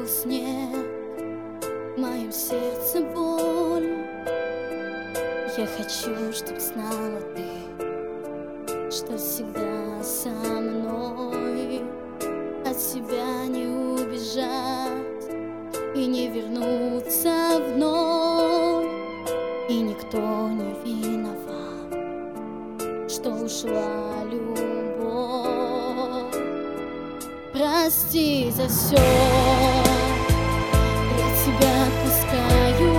снег, в моем сердце боль. Я хочу, чтоб знала ты, что всегда со мной. От себя не убежать и не вернуться вновь. И никто не виноват, что ушла любовь. Прости за все, я тебя отпускаю,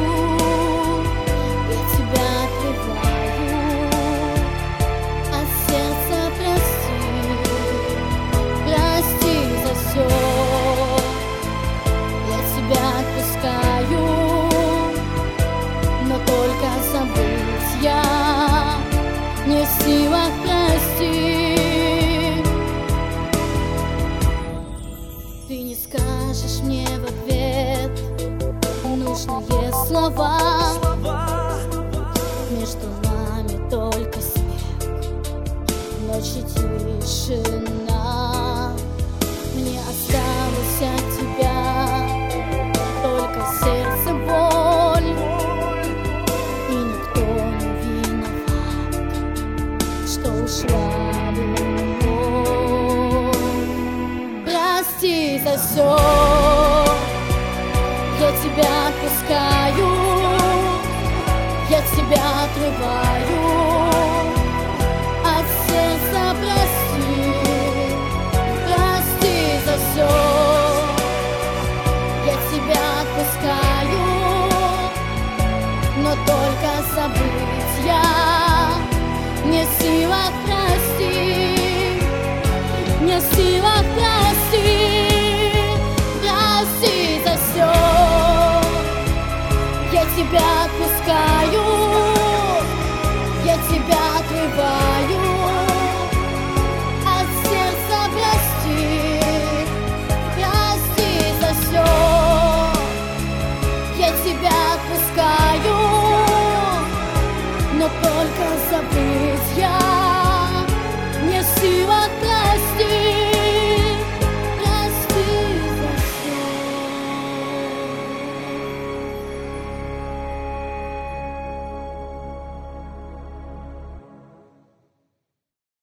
я тебя отрываю от сердца. Прости за все, я тебя отпускаю, но только забыть я не в силах. Прости, ты не скажешь мне в ответ нужные слова. Между нами только снег, ночь и тишина. Мне осталось от тебя только сердце боль. И никто не виноват, что ушла любовь. Прости за все, я тебя отпускаю, я тебя отрываю от сердца. Прости, прости за все, я тебя отпускаю, но только забыть я не в силах. Прости, не в силах.